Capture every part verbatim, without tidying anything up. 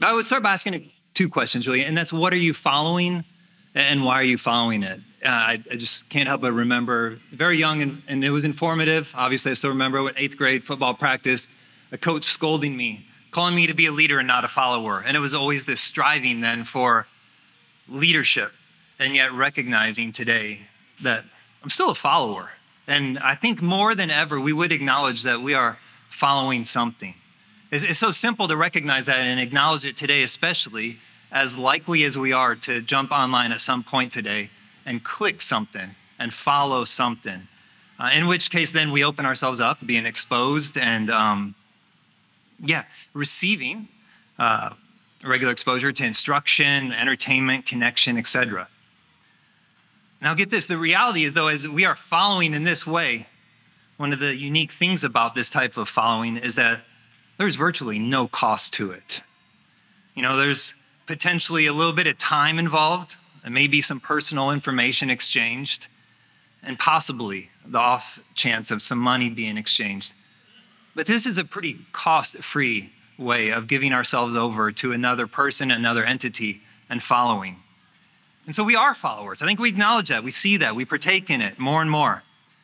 I would start by asking two questions, really, and that's what are you following and why are you following it? Uh, I, I just can't help but remember, very young, and, and it was informative. Obviously, I still remember what eighth grade football practice, a coach scolding me, calling me to be a leader and not a follower. And it was always this striving then for leadership, and yet recognizing today that I'm still a follower. And I think more than ever, we would acknowledge that we are following something. It's, it's so simple to recognize that and acknowledge it today, especially as likely as we are to jump online at some point today and click something and follow something. Uh, in which case, then we open ourselves up, being exposed and, um, yeah, receiving uh, regular exposure to instruction, entertainment, connection, et cetera. Now get this, the reality is though, as we are following in this way, one of the unique things about this type of following is that there's virtually no cost to it. You know, there's potentially a little bit of time involved, and maybe some personal information exchanged, and possibly the off chance of some money being exchanged. But this is a pretty cost-free way of giving ourselves over to another person, another entity, and following. And so we are followers. I think we acknowledge that. We see that. We partake in it more and more.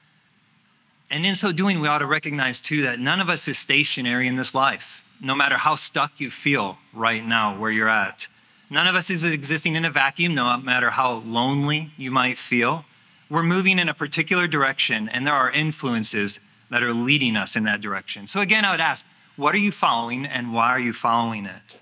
And in so doing, we ought to recognize, too, that none of us is stationary in this life, no matter how stuck you feel right now where you're at. None of us is existing in a vacuum, no matter how lonely you might feel. We're moving in a particular direction, and there are influences that are leading us in that direction. So again, I would ask, what are you following, and why are you following it?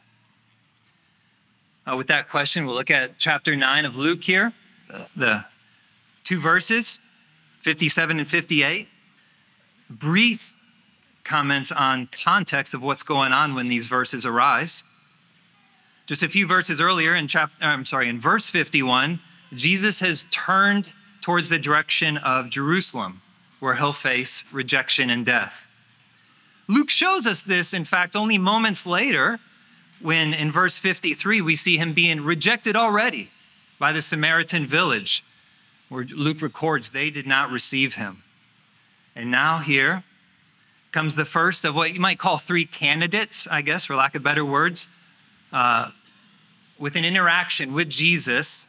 Uh, with that question, we'll look at chapter nine of Luke here, uh, the two verses, fifty-seven and fifty-eight. Brief comments on context of what's going on when these verses arise. Just a few verses earlier in chapter, I'm sorry, in verse fifty-one, Jesus has turned towards the direction of Jerusalem, where he'll face rejection and death. Luke shows us this, in fact, only moments later, when in verse fifty-three, we see him being rejected already by the Samaritan village, where Luke records they did not receive him. And now here comes the first of what you might call three candidates, I guess, for lack of better words, uh, with an interaction with Jesus,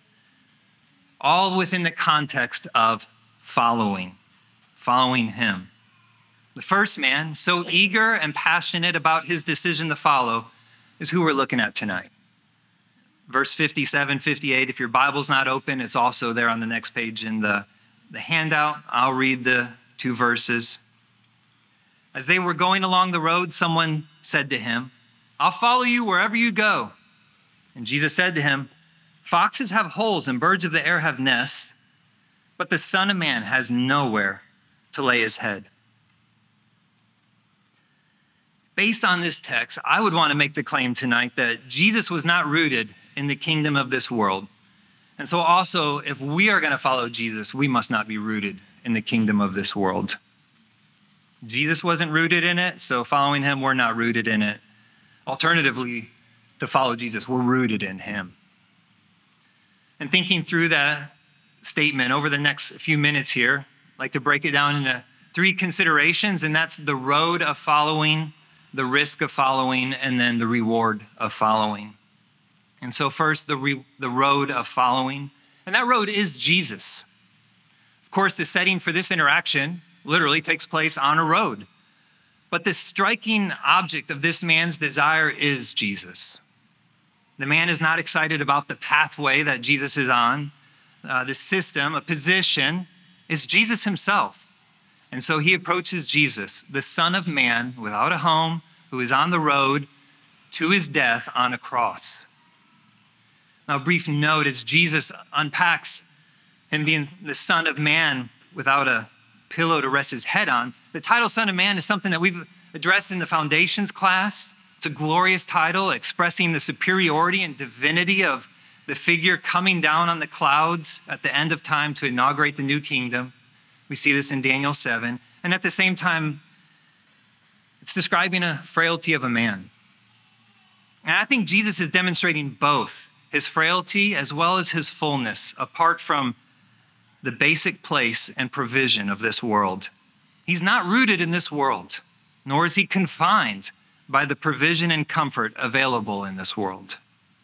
all within the context of following, following him. The first man, so eager and passionate about his decision to follow, is who we're looking at tonight. Verse fifty-seven, fifty-eight, if your Bible's not open, it's also there on the next page in the, the handout. I'll read the two verses. As they were going along the road, someone said to him, "I'll follow you wherever you go." And Jesus said to him, "Foxes have holes and birds of the air have nests, but the Son of Man has nowhere to lay his head." Based on this text, I would want to make the claim tonight that Jesus was not rooted in the kingdom of this world. And so also, if we are going to follow Jesus, we must not be rooted in the kingdom of this world. Jesus wasn't rooted in it, so following him, we're not rooted in it. Alternatively, to follow Jesus, we're rooted in him. And thinking through that statement over the next few minutes here, I'd like to break it down into three considerations, and that's the road of following, the risk of following, and then the reward of following. And so first, the, re- the road of following, and that road is Jesus. Of course, the setting for this interaction literally takes place on a road. But the striking object of this man's desire is Jesus. The man is not excited about the pathway that Jesus is on. Uh, the system, a position, is Jesus himself. And so he approaches Jesus, the Son of Man, without a home, who is on the road to his death on a cross. Now, a brief note as Jesus unpacks him being the Son of Man without a pillow to rest his head on. The title Son of Man is something that we've addressed in the foundations class. It's a glorious title expressing the superiority and divinity of the figure coming down on the clouds at the end of time to inaugurate the new kingdom. We see this in Daniel seven. And at the same time, it's describing a frailty of a man. And I think Jesus is demonstrating both his frailty as well as his fullness apart from the basic place and provision of this world. He's not rooted in this world, nor is he confined by the provision and comfort available in this world.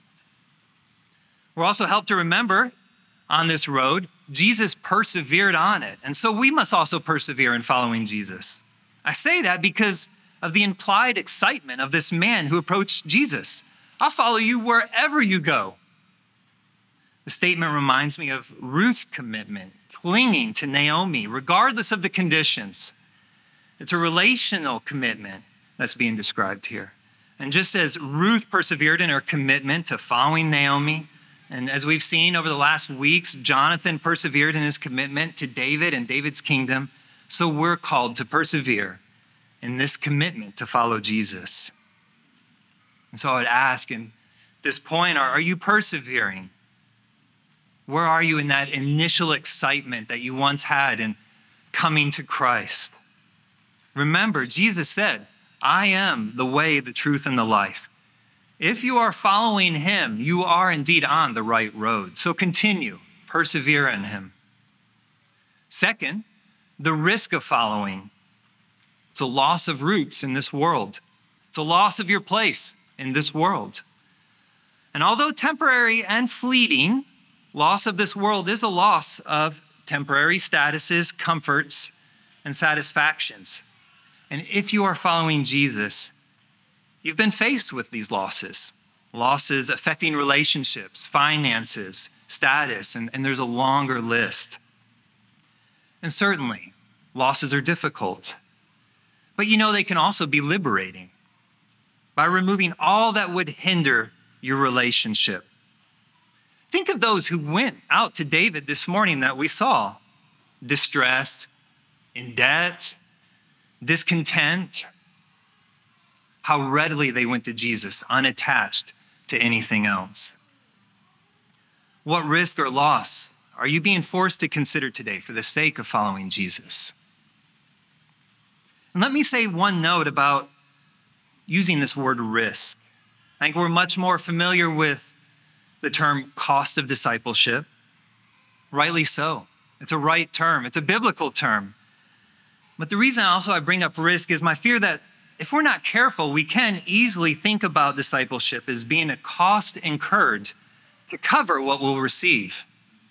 We're also helped to remember on this road, Jesus persevered on it. And so we must also persevere in following Jesus. I say that because of the implied excitement of this man who approached Jesus. I'll follow you wherever you go. The statement reminds me of Ruth's commitment, clinging to Naomi, regardless of the conditions. It's a relational commitment that's being described here. And just as Ruth persevered in her commitment to following Naomi, and as we've seen over the last weeks, Jonathan persevered in his commitment to David and David's kingdom, so we're called to persevere in this commitment to follow Jesus. And so I would ask, at this point, are, are you persevering? Where are you in that initial excitement that you once had in coming to Christ? Remember, Jesus said, I am the way, the truth, and the life. If you are following him, you are indeed on the right road. So continue, persevere in him. Second, the risk of following. It's a loss of roots in this world. It's a loss of your place in this world. And although temporary and fleeting, loss of this world is a loss of temporary statuses, comforts, and satisfactions. And if you are following Jesus, you've been faced with these losses, losses affecting relationships, finances, status, and, and there's a longer list. And certainly, losses are difficult. But you know, they can also be liberating by removing all that would hinder your relationship. Think of those who went out to David this morning that we saw, distressed, in debt, discontent, how readily they went to Jesus, unattached to anything else. What risk or loss are you being forced to consider today for the sake of following Jesus? And let me say one note about using this word risk. I think we're much more familiar with the term cost of discipleship. Rightly so. It's a right term. It's a biblical term. But the reason also I bring up risk is my fear that if we're not careful, we can easily think about discipleship as being a cost incurred to cover what we'll receive.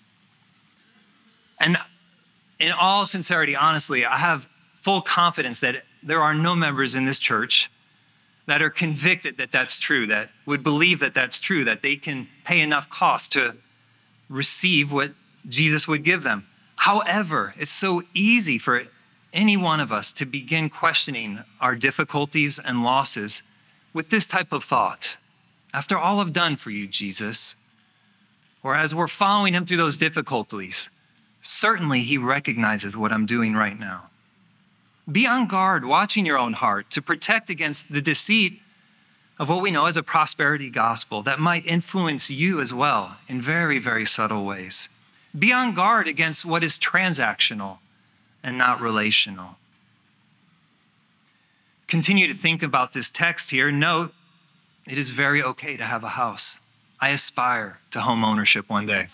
And in all sincerity, honestly, I have full confidence that there are no members in this church that are convicted that that's true, that would believe that that's true, that they can pay enough cost to receive what Jesus would give them. However, it's so easy for any one of us to begin questioning our difficulties and losses with this type of thought. After all I've done for you, Jesus, or as we're following him through those difficulties, certainly he recognizes what I'm doing right now. Be on guard, watching your own heart to protect against the deceit of what we know as a prosperity gospel that might influence you as well in very, very subtle ways. Be on guard against what is transactional and not relational. Continue to think about this text here. Note, it is very okay to have a house. I aspire to home ownership one day.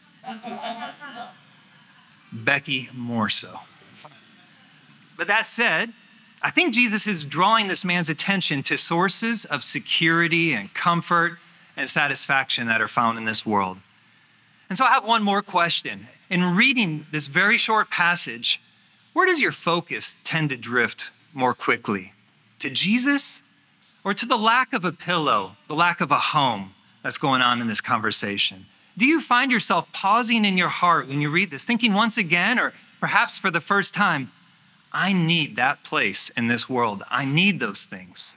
Becky more so. But that said, I think Jesus is drawing this man's attention to sources of security and comfort and satisfaction that are found in this world. And so I have one more question. In reading this very short passage, where does your focus tend to drift more quickly? To Jesus or to the lack of a pillow, the lack of a home that's going on in this conversation? Do you find yourself pausing in your heart when you read this, thinking once again, or perhaps for the first time, I need that place in this world. I need those things.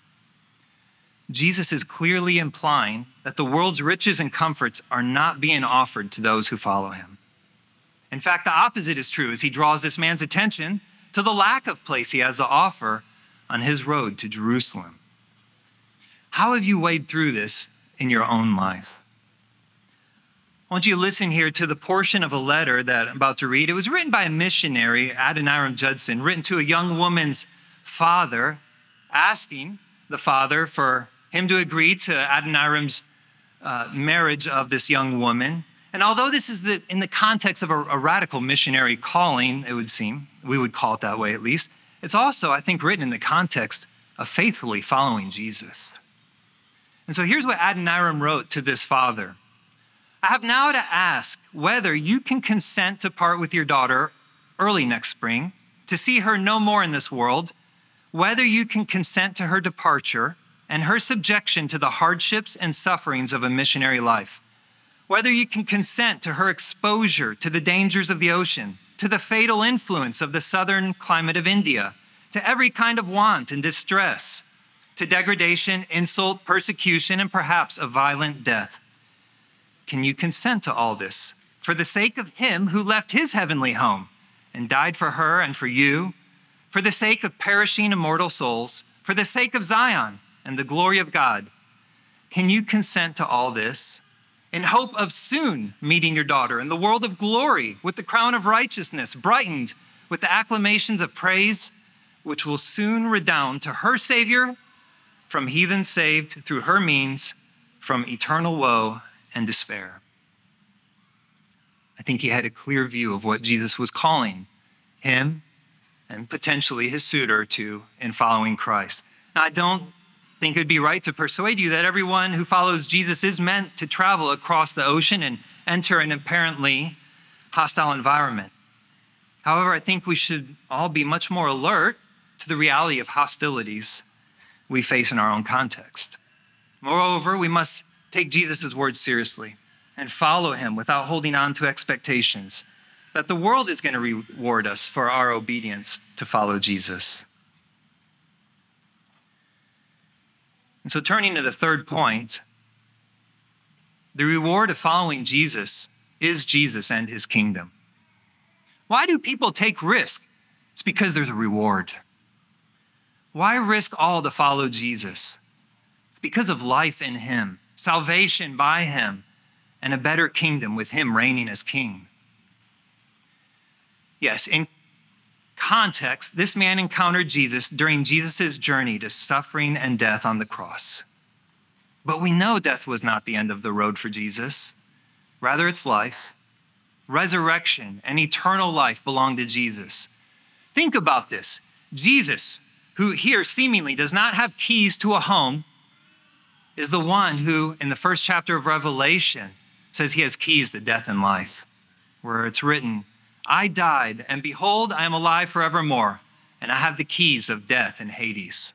Jesus is clearly implying that the world's riches and comforts are not being offered to those who follow him. In fact, the opposite is true as he draws this man's attention to the lack of place he has to offer on his road to Jerusalem. How have you waded through this in your own life? I want you to listen here to the portion of a letter that I'm about to read. It was written by a missionary, Adoniram Judson, written to a young woman's father, asking the father for him to agree to Adoniram's uh, marriage of this young woman. And although this is the, in the context of a, a radical missionary calling, it would seem, we would call it that way at least, it's also, I think, written in the context of faithfully following Jesus. And so here's what Adoniram wrote to this father. I have now to ask whether you can consent to part with your daughter early next spring, to see her no more in this world, whether you can consent to her departure and her subjection to the hardships and sufferings of a missionary life, whether you can consent to her exposure to the dangers of the ocean, to the fatal influence of the southern climate of India, to every kind of want and distress, to degradation, insult, persecution, and perhaps a violent death. Can you consent to all this for the sake of him who left his heavenly home and died for her and for you, for the sake of perishing immortal souls, for the sake of Zion and the glory of God? Can you consent to all this in hope of soon meeting your daughter in the world of glory with the crown of righteousness, brightened with the acclamations of praise, which will soon redound to her Savior, from heathen saved through her means, from eternal woe and despair? I think he had a clear view of what Jesus was calling him and potentially his suitor to in following Christ. Now, I don't think it'd be right to persuade you that everyone who follows Jesus is meant to travel across the ocean and enter an apparently hostile environment. However, I think we should all be much more alert to the reality of hostilities we face in our own context. Moreover, we must take Jesus' words seriously and follow him without holding on to expectations that the world is going to reward us for our obedience to follow Jesus. And so turning to the third point, the reward of following Jesus is Jesus and his kingdom. Why do people take risk? It's because there's a reward. Why risk all to follow Jesus? It's because of life in him, salvation by him, and a better kingdom with him reigning as king. Yes, in context, this man encountered Jesus during Jesus' journey to suffering and death on the cross. But we know death was not the end of the road for Jesus. Rather, it's life. Resurrection and eternal life belong to Jesus. Think about this. Jesus, who here seemingly does not have keys to a home, is the one who, in the first chapter of Revelation, says he has keys to death and life, where it's written, I died, and behold, I am alive forevermore, and I have the keys of death and Hades.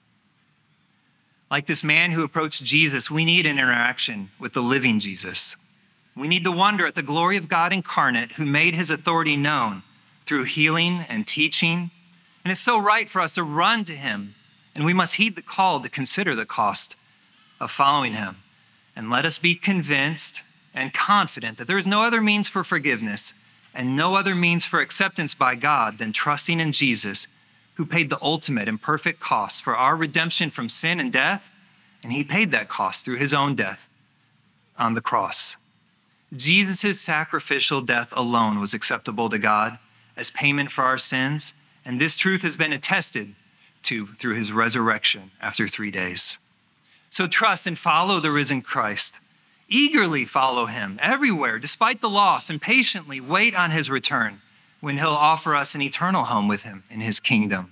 Like this man who approached Jesus, we need an interaction with the living Jesus. We need to wonder at the glory of God incarnate who made his authority known through healing and teaching. And it's so right for us to run to him, and we must heed the call to consider the cost of following him. And let us be convinced and confident that there is no other means for forgiveness and no other means for acceptance by God than trusting in Jesus, who paid the ultimate and perfect cost for our redemption from sin and death, and he paid that cost through his own death on the cross. Jesus' sacrificial death alone was acceptable to God as payment for our sins, and this truth has been attested to through his resurrection after three days. So trust and follow the risen Christ. Eagerly follow him everywhere, despite the loss, and patiently wait on his return when he'll offer us an eternal home with him in his kingdom.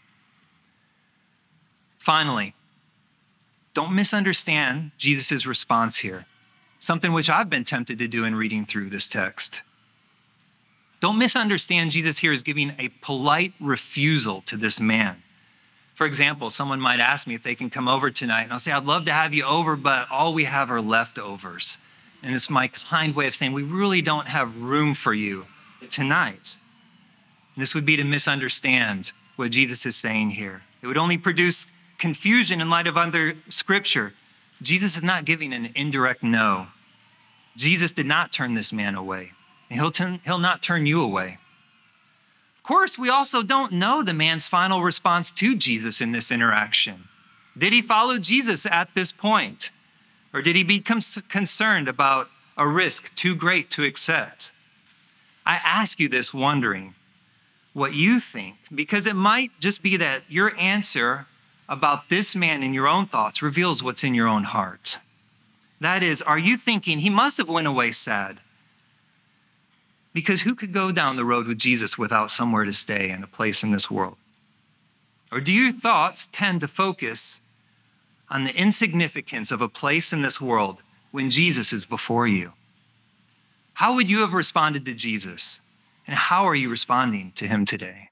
Finally, don't misunderstand Jesus' response here, something which I've been tempted to do in reading through this text. Don't misunderstand Jesus here as giving a polite refusal to this man. For example, someone might ask me if they can come over tonight, and I'll say, I'd love to have you over, but all we have are leftovers. And it's my kind way of saying, we really don't have room for you tonight. And this would be to misunderstand what Jesus is saying here. It would only produce confusion in light of other scripture. Jesus is not giving an indirect no. Jesus did not turn this man away. And he'll, turn, he'll not turn you away. Of course, we also don't know the man's final response to Jesus in this interaction. Did he follow Jesus at this point? Or did he become concerned about a risk too great to accept? I ask you this wondering what you think, because it might just be that your answer about this man in your own thoughts reveals what's in your own heart. That is, are you thinking he must have went away sad? Because who could go down the road with Jesus without somewhere to stay and a place in this world? Or do your thoughts tend to focus on the insignificance of a place in this world when Jesus is before you? How would you have responded to Jesus? And how are you responding to him today?